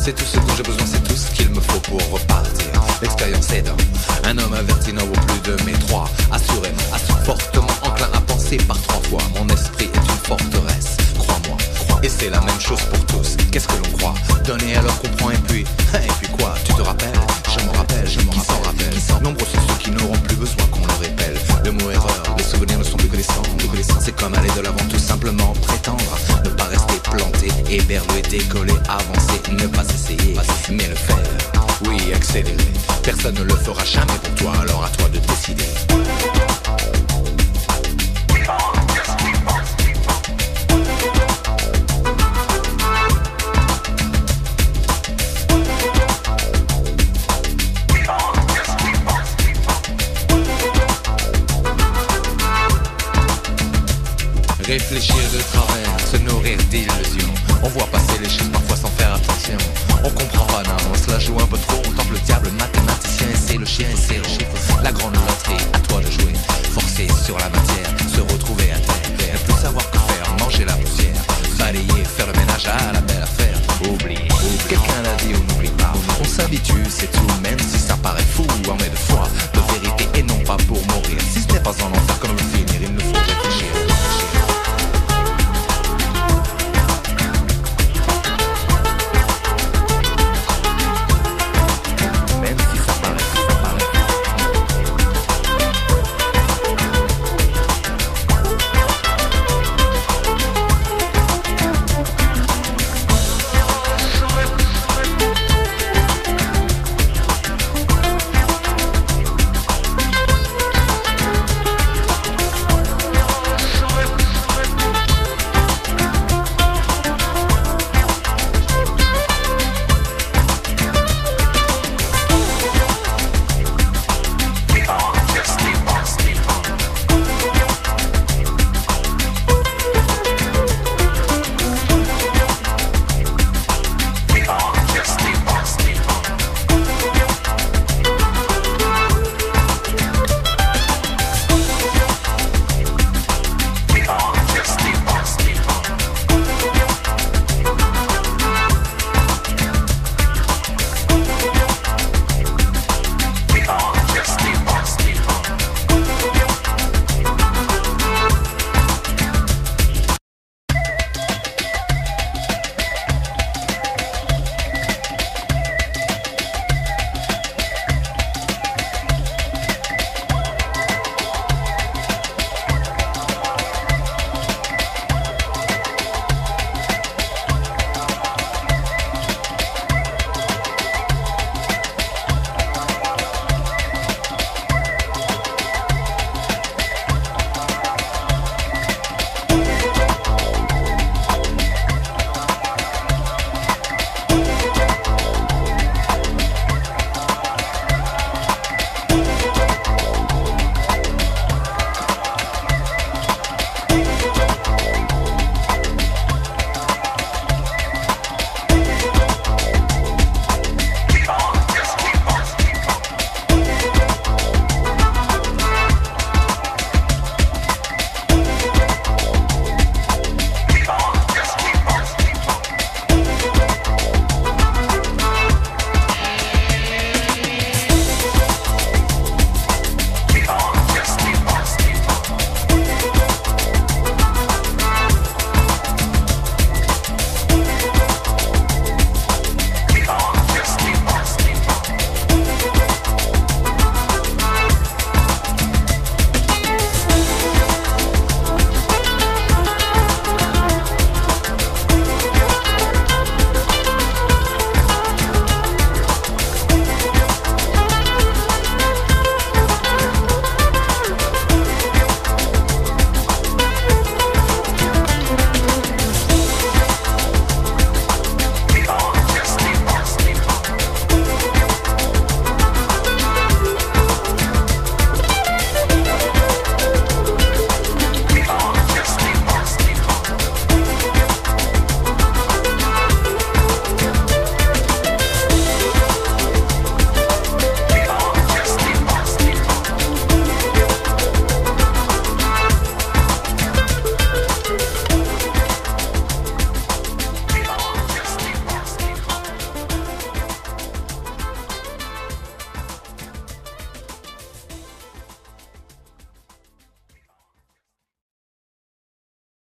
C'est tout ce dont j'ai besoin, c'est tout ce qu'il me faut pour repartir. L'expérience aidant, un homme averti n'en vaut plus de mes trois. Assurément, fortement enclin à penser par trois fois. Mon esprit est une forteresse, crois-moi. Et c'est la même chose pour tous, qu'est-ce que l'on croit? Donner alors qu'on prend et puis quoi? Tu te rappelles? Je me rappelle, qui s'en rappelle? Nombreux sont ceux qui n'auront plus besoin qu'on leur répèle. Le mot erreur, les souvenirs ne sont plus que des cendres. C'est comme aller de l'avant, tout simplement prétendre. Ne pas rester planté, éberlué, décoller, avancer. Ne pas essayer, mais le faire. Oui, accélérer. Personne ne le fera jamais pour toi, alors à toi de décider. Réfléchir de travers, se nourrir d'illusions. On voit passer les choses parfois sans faire attention. On comprend pas, non, on se la joue un peu trop. On tente le diable, le mathématicien, c'est le chien, c'est le chiffre. La grande loterie, à toi de jouer. Forcer sur la matière,